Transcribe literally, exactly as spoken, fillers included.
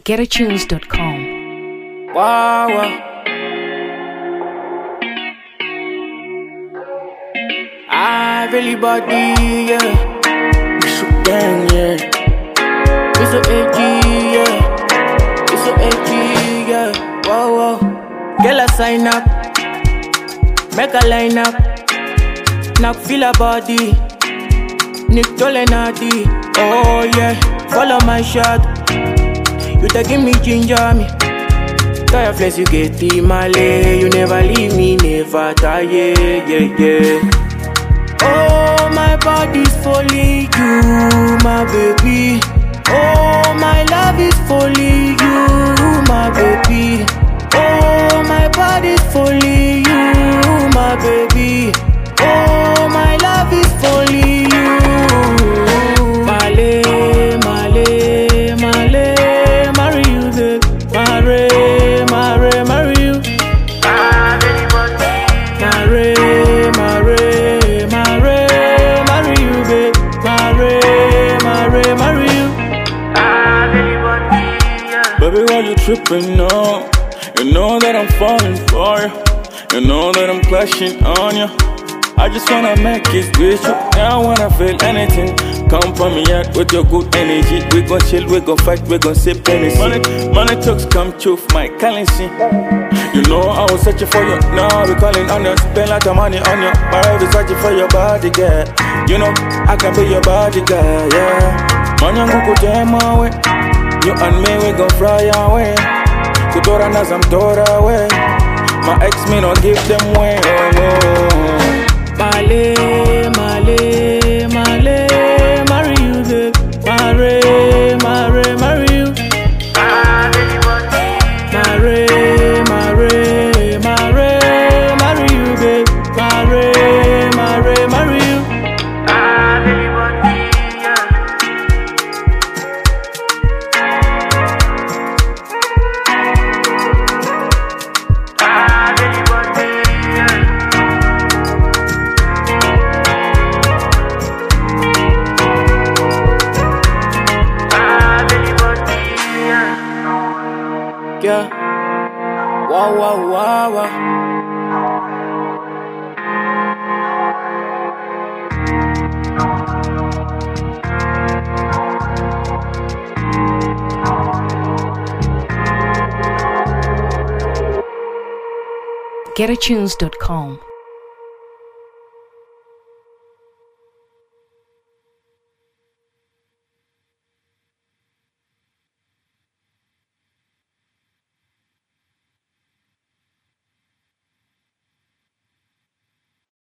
get a tunes dot com. Wow, wow. I really body, yeah. It's so gang, yeah. It's so edgy, yeah. It's so edgy, yeah. Wow, wow. Girl, I sign up. Make a line up. Knock feel a body. Nick Tolenati. Oh, yeah. Follow my shot. You take me ginger me. Tire flex, you get the Malay. You never leave me, never die, yeah, yeah, yeah. Oh, my body's fully you, my baby. Oh, my love is fully you, my baby. Oh, my body's fully you, my baby. Oh, my love is fully you. Male, male, male, marry you, babe. Marry, marry, marry you. Marry, marry, marry, marry you, babe. Marry, marry, marry you. Baby, why you tripping now? You know that I'm falling for you. You know that I'm crashing on you. I just wanna make it with you. I wanna feel anything. Come for me out with your good energy. We gon' chill, we gon' fight, we gon' sip Hennessy. Money, money talks come true, my currency. You know I was searching for you. Now we calling on you. Spend a lot of money on you. But I was searching for your body, girl. You know I can be your body, girl, yeah. Money go them away. You and me, we gon' fly away. Kutora nazam tora away. My ex me no give them way. Oh, oh. Male, male, male, marry you, babe. Marry, marry, marry you. Marry, marry, marry, marry you, babe. Marry, marry, marry you. Yeah. Wow, wow, wow, wow. get a tunes dot com.